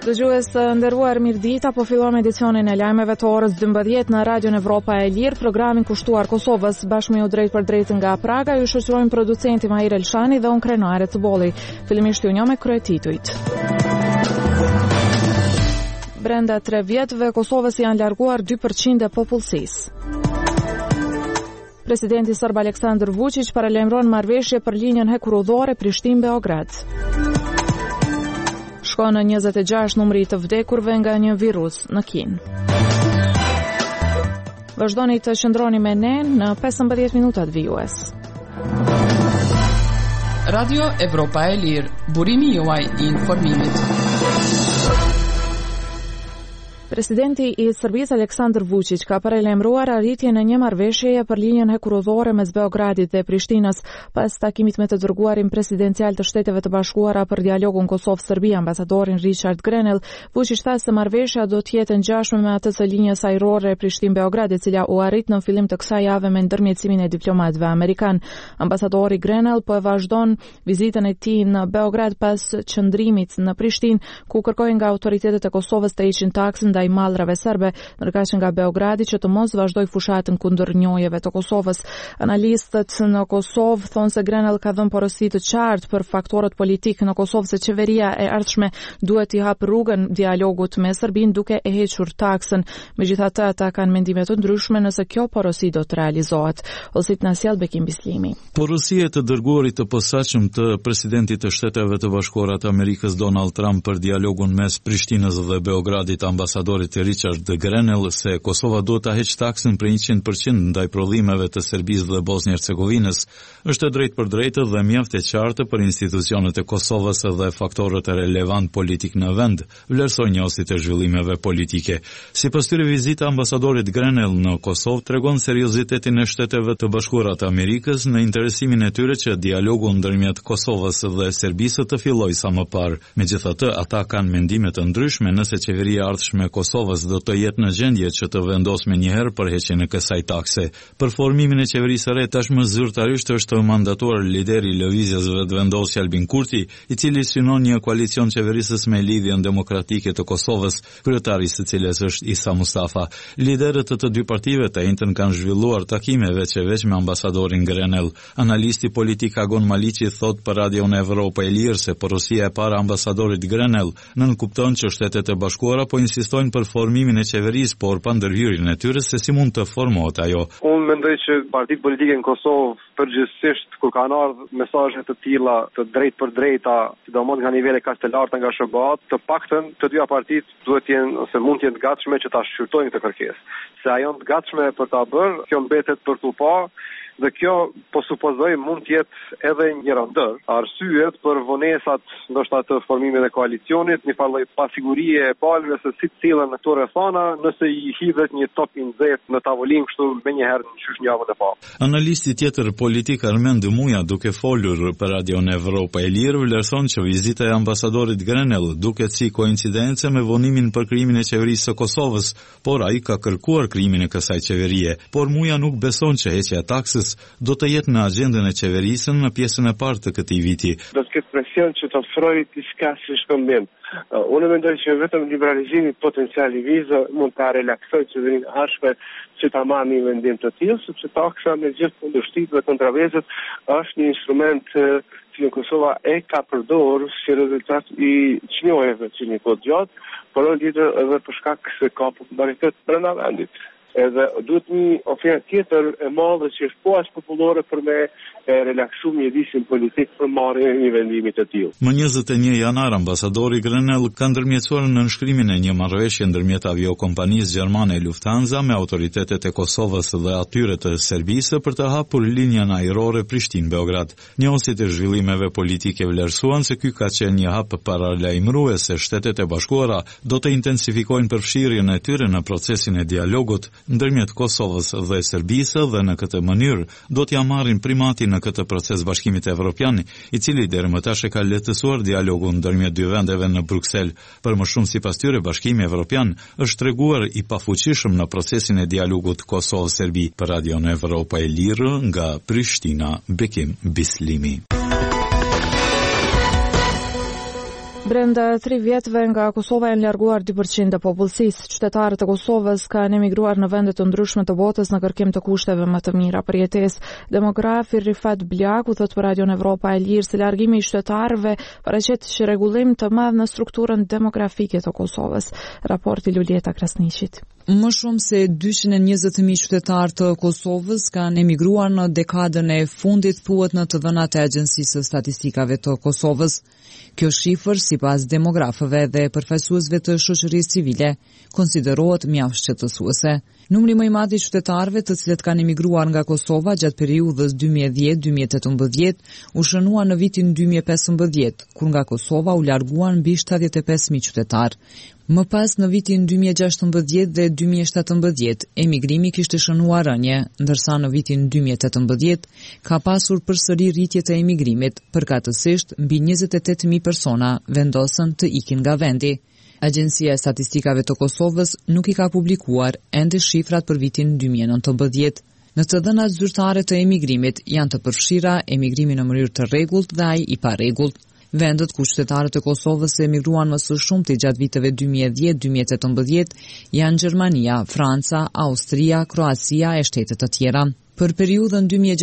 Dëgjues të nderuar, mirëdita, po fillon edicionin e lajmeve të orës 12 në Radion Evropa e Lirë, programin kushtuar Kosovës. Bashkë me ju drejt për drejt nga Praga, ju shoqërojmë producenti Mahir Elshani dhe unë Krenare Cëbolli. Fillimisht ju njoh me kryetitujt. Brenda 3 vjetëve Kosovës janë larguar 2% e popullsisë. Presidenti Serb Aleksandar Vučić paralajmëron marrëveshje për linjën hekurudhore Prishtinë-Beograd. Shkon në 26 numri të vdekurve nga një virus në Kinë. Vazhdoni të qëndroni me ne në 15 minutat vijues. Radio Evropa e Lirë, burimi juaj i informimit. Presidenti i Serbisë Aleksandar Vučić ka paralajmëruar arritjen e një marrëveshjeje për linjën hekurudhore mes Beogradit dhe Prishtinës pas takimit me të dërguarin presidencial të Shteteve të Bashkuara për dialogun Kosovë-Serbi, ambasadorin Richard Grenell. Vučić tha se marrëveshja do të jetë ngjashme me atë të linjës ajrore Prishtinë-Beograd, e cila u arrit në fillim të kësaj jave me ndërmjetësimin e diplomatëve amerikan. Ambasadori Grenell po e vazhdon vizitën e tij në Beograd pas qëndrimit në Prishtinë, ku kërkoi nga autoritetet e Kosovës të heqin taksën ndaj mallrave serbe, ndërkaq nga Beogradi që të mos vazhdoj fushatën kundër njojeve të Kosovës. Analistët në Kosovë thonë se Grenell ka dhënë porosi të qartë për faktorët politik në Kosovë se qeveria e ardhshme duhet t'i hapë rrugën dialogut me Serbinë duke e hequr taksën. Megjithatë, ata kanë mendime të ndryshme nëse kjo porosi do të realizohet. Ose të na sjell Bekim Bislimi. Porosia e të dërguarit të posaçëm të presidentit të Shteteve të Bashkuara të Amerikës Donald Trump për dialogun mes Prishtinës dhe Beogradit, ambasadorit Richard Grenell se Kosova duhet ta heqë taksën për 100% ndaj prodhimeve të Serbisë dhe Bosnjë-Hercegovinës, është e drejtë për drejtë dhe mjaft e qartë për institucionet e Kosovës dhe faktorët e relevant politik në vend, vlerësoi njësit e zhvillimeve politike. Sipas tyre, vizita e ambasadorit Grenell në Kosovë tregon seriozitetin e Shteteve të Bashkuara të Amerikës në interesimin e tyre që dialogu ndërmjet Kosovës dhe Serbisë të fillojë sa më parë. Megjithatë, ata kanë mendime të ndryshme nëse qeveria e ardhshme Kosovës do të jetë në gjendje që të vendosë menjëherë për heqjen e kësaj takse. Për formimin e qeverisë së re tashmë zyrtarisht është mandatuar lideri i lëvizjes vetëvendosje Albin Kurti, i cili synon një koalicion qeverisës me lidhjen demokratike të Kosovës, kryetari së cilës është Isa Mustafa. Liderët të dy partive të njëjtën kanë zhvilluar takime veç me ambasadorin Grenell. Analisti politik Agon Maliqi thot për Radion Evropa e Lirë se porosia e parë ambasadorit Grenell nënkupton që Shtetet e Bashkuara po insistojnë për formimin e qeverisë, por pa ndërhyrjen e tyre se si mund të formohet ajo. Unë mendoj që partitë politike në Kosovë përgjithsisht kur kanë ardhur mesazhe të tilla të drejtë për drejta, sidomos nga nivele kaq të larta nga SBA, të paktën të dyja partitë duhet të jenë ose mund të jenë të gatshme që ta shqyrtojnë këtë kërkesë. Se ajo të gatshme për ta bërë, kjo mbetet për tu pa. Dhe kjo, po supozoj, mund të jetë edhe një rëndër. Arsyet për vonesat ndoshta të formimit të koalicionit, një farë lloj pasigurie e palëve se si cilën në këto rrethana, nëse i hidhet një top i nxehtë në tavolinë kështu menjëherë në qysh javën e parë. Analisti tjetër politik Armend Muja, duke folur për Radion Evropa e Lirë, vlerëson që vizita e ambasadorit Grenell duket si koincidencë me vonimin për krijimin e qeverisë së Kosovës, por ai ka kërkuar krijimin e kësaj qeverie. Por Muja nuk beson që heqja e taksës do të jetë në agjendën e qeverisë në pjesën e parë të këtij viti. Do të ketë presion që të ofrojë diçka si shkëmbim. Unë mendoj që vetëm liberalizimi potencial i vizë mund ta relaksojë qeverinë ardhshme që ta marrë një vendim të tillë, sepse taksa me gjithë kundërshtitë dhe kontravezët është një instrument që Kosova e ka përdorur si rezultat i çmimeve që një kohë gjatë, por edhe për shkak se ka popularitet brenda vendit. Edhe duhet një ofertë tjetër e madhe që është po as popullore për me relaksu mjedisin politik për marrjen e një vendimi të tillë. Më 21 janar ambasadori Grenell ka ndërmjetësuar në nënshkrimin e një marrëveshje ndërmjet aviokompanisë gjermane Lufthansa me autoritetet e Kosovës dhe atyre të Serbisë për të hapur linjën ajrore Prishtinë-Beograd. Njësit e zhvillimeve politike vlerësuan se ky ka qenë një hap paralajmërues se Shtetet e Bashkuara do të intensifikojnë përfshirjen e tyre në procesin e dialogut ndërmjet Kosovës dhe Serbisë dhe në këtë mënyrë do t'ja marrin primatin në këtë proces bashkimit evropian, i cili deri më tash e ka lehtësuar dialogun ndërmjet dy vendeve në Bruksel. Për më shumë sipas tyre, Bashkimi Evropian është treguar i pafuqishëm në procesin e dialogut Kosovë-Serbi. Për Radion Evropa e Lirë nga Prishtina, Bekim Bislimi. Brenda 3 vjetëve nga Kosova janë larguar 2% e popullsisë. Qytetarët e Kosovës kanë emigruar në vende të ndryshme të botës në kërkim të kushteve më të mira për jetesë. Demografi Rifat Blaku thot për Radion Evropa e Lirë se largimi i qytetarëve paraqet rregullim të madh në strukturën demografike të Kosovës. Raporti Lulieta Krasniqit. Më shumë se 220.000 qytetarë të Kosovës kanë emigruar në dekadën e fundit, thuhet në të dhënat e Agjencisë së Statistikave të Kosovës. Kjo shifër, sipas demografëve dhe përfaqësuesve të shoqërisë civile, konsiderohet mjaft shqetësuese. Numri më i madh i qytetarëve të cilët kanë emigruar nga Kosova gjatë periudhës 2010-2018 u shënua në vitin 2015, kur nga Kosova u larguan mbi 75.000 qytetar. Më pas në vitin 2016 dhe 2017, emigrimi kishte shënuar rënje, ndërsa në vitin 2018 ka pasur përsëri rritje të emigrimit, përkatësisht mbi 28.000 persona vendosën të ikin nga vendi. Agjencia e Statistikave të Kosovës nuk i ka publikuar ende shifrat për vitin 2019. Në të dhënat zyrtare të emigrimit janë të përfshira emigrimi në mënyrë të rregullt dhe ai i parregullt. Vendet ku qytetarët e Kosovës emigruan më së shumti gjatë viteve 2010-2018 janë Gjermania, Franca, Austria, Kroacia e shtetet të tjera. Për periudhën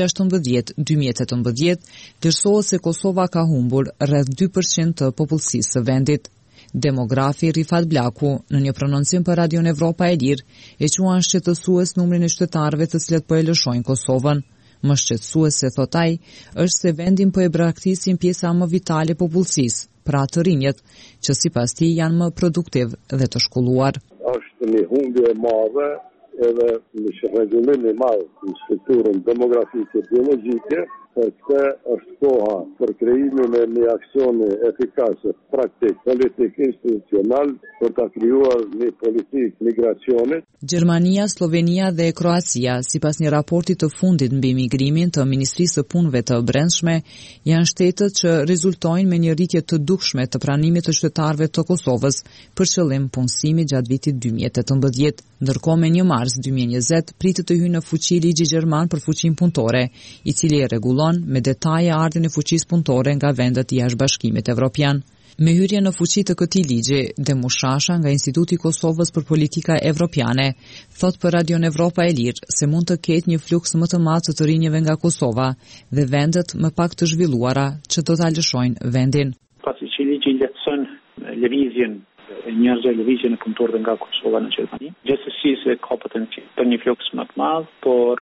2016-2018, vlerësohet se Kosova ka humbur rreth 2% të popullsisë së vendit. Demografi Rifat Blaku, në një prononcim për Radion Evropa e Lirë, e quan shqetësues numrin e qytetarëve të cilët po e lëshojnë Kosovën. Më shqetësuese, thot ai, është se vendin po e braktisin pjesa më vitale popullsisë, pra të rinjët, që sipas tij janë më produktiv dhe të shkolluar. Është një humbje e madhe edhe një rregullim i madh në strukturën demografike e biologjike, se është koha për krijimin e një aksioni efikase, praktik, politik, institucional, për ta krijuar një politikë migracionit. Gjermania, Slovenia dhe Kroacia, sipas një raporti të fundit mbi migrimin të Ministrisë së Punëve të Brendshme, janë shtetet që rezultojnë me një rritje të dukshme të pranimit të qytetarëve të Kosovës për qëllim punësimi gjatë vitit 2018. Ndërkohë me 1 mars 2020 pritet të hyjë në fuqi ligji gjerman për fuqinë punëtore, i cili e rregullon me detaje ardhjen e fuqisë punëtore nga vendet i Jashtëbashkimit Evropian. Me hyrjen në fuqi të këtij ligji, Demushasha nga Instituti i Kosovës për Politika Evropiane thot për Radion Evropa e Lirë se mund të ketë një fluks më të madh të rinjeve nga Kosova dhe vendet më pak të zhvilluara që do ta lëshojnë vendin. Pasi që ligji lehtëson lëvizjen e njerëzve, lëvizjen e punëtorëve nga Kosova në Gjermani, gjithsesi se ka potencial për një fluks më të madh, por